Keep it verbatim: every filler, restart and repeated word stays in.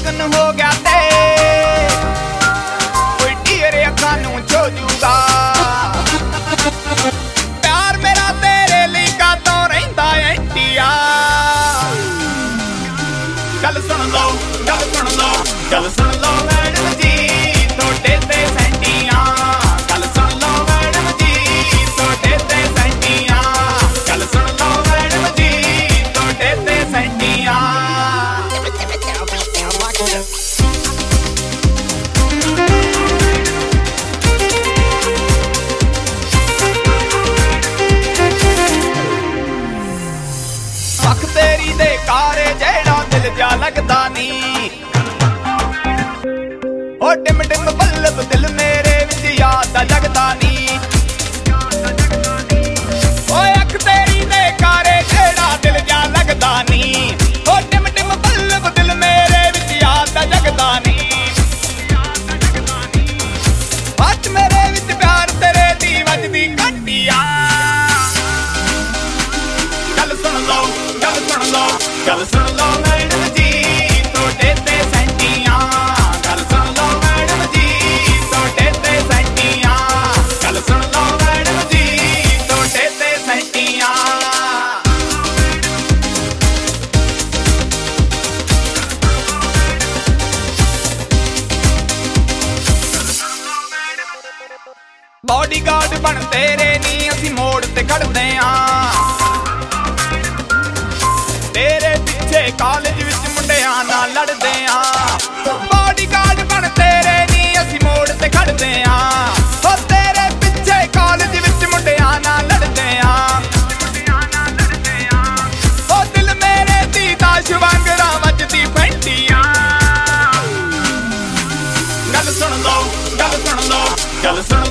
ਮਗਨ ਹੋ ਗਿਆ ਤੇ ਕੋਈ ਢੀਰੇ ਅੱਖਾਂ ਨੂੰ ਛੋ ਜੂਗਾ ਪਿਆਰ ਮੇਰਾ ਤੇਰੇ ਲਈ ਕਾਤੋਂ ਰਹਿੰਦਾ ਐਂਟੀਆ ਗੱਲ ਸੁਣ ਲਓ ਗੱਲ ਸੁਣ ਲਓ ਗੱਲ ਸੁਣ ਲਓ ਮੈਡਮ ਜੀ ਤੁਹਾਡੇ ਤੇ ਸੈਂਟੀਆਂ ਗੱਲ ਸੁਣ ਲਓ ਮੈਡਮ ਜੀ ਤੁਹਾਡੇ ਤੇ ਸੈਂਟੀਆਂ ਗੱਲ ਸੁਣ ਲਓ ਮੈਡਮ ਜੀ ਤੁਹਾਡੇ ਤੇ ਸੈਂਟੀਆਂ ਅੱਖ ਤੇਰੀ ਦੇ ਕਾਰੇ ਜਿਹੜਾ ਦਿਲ ਜਾ ਲੱਗਦਾ ਨੀ ਓ ਟਿਮ ਟਿਮ ਬੱਲਬ ਦਿਲ ਮੇਰੇ ਵਿੱਚ ਯਾਦ ਆ ਜਗਦਾ ਨੀ ਓਏ ਅੱਖ ਤੇਰੀ ਦੇ ਕਾਰੇ ਜਿਹੜਾ ਦਿਲ ਜਾ ਲੱਗਦਾ ਨੀ ਓ ਟਿਮ ਟਿਮ ਬੱਲਬ ਦਿਲ ਮੇਰੇ ਵਿੱਚ ਯਾਦ ਆ ਜਗਦਾ ਨੀ ਅੱਜ ਮੇਰੇ ਵਿੱਚ ਪਿਆਰ ਤੇਰੇ ਦੀ ਵੱਜਦੀ ਘੰਟੀਆਂ ਗੱਲ ਸੁਣ ਲਓ ਗੱਲ ਸੁਣ ਲਓ ਗੱਲ ਸੁਣ ਲਓ ਮੈਡਮ ਜੀ ਤੁਹਾਡੇ ਤੇ ਸੈਂਟੀਆਂ ਗੱਲ ਸੁਣ ਲਓ ਮੈਡਮ ਜੀ ਤੁਹਾਡੇ ਤੇ ਸੈਂਟੀਆਂ ਗੱਲ ਸੁਣ ਲਓ ਮੈਡਮ ਜੀ ਤੁਹਾਡੇ ਤੇ ਸੈਂਟੀਆਂ ਬਾਡੀਗਾਰਡ ਬਣ ਤੇਰੇ ਨੀ ਅਸੀਂ ਮੋੜ ਤੇ ਖੜਦੇ ਆਂ ਤੇਰੇ ਪਿੱਛੇ ਕਾਲਜ ਵਿੱਚ ਮੁੰਡਿਆਂ ਨਾਲ ਲੜਦੇ ਆਂ ਬਾਡੀਗਾਰਡ ਬਣ ਤੇਰੇ ਨੀ ਅਸੀਂ ਮੋੜ ਤੇ ਖੜਦੇ ਆਂ ਓ ਤੇਰੇ ਪਿੱਛੇ ਕਾਲਜ ਵਿੱਚ ਮੁੰਡਿਆਂ ਨਾਲ ਲੜਦੇ ਆਂ ਓ ਦਿਲ ਮੇਰੇ ਦੀ ਦਾਸ਼ ਵਾਂਗਰਾਂ ਵੱਜਦੀ ਫੈਂਟੀਆਂ ਗੱਲ ਸੁਣ ਲਓ ਗੱਲ ਸੁਣ ਲਓ ਗੱਲ ਸੁਣ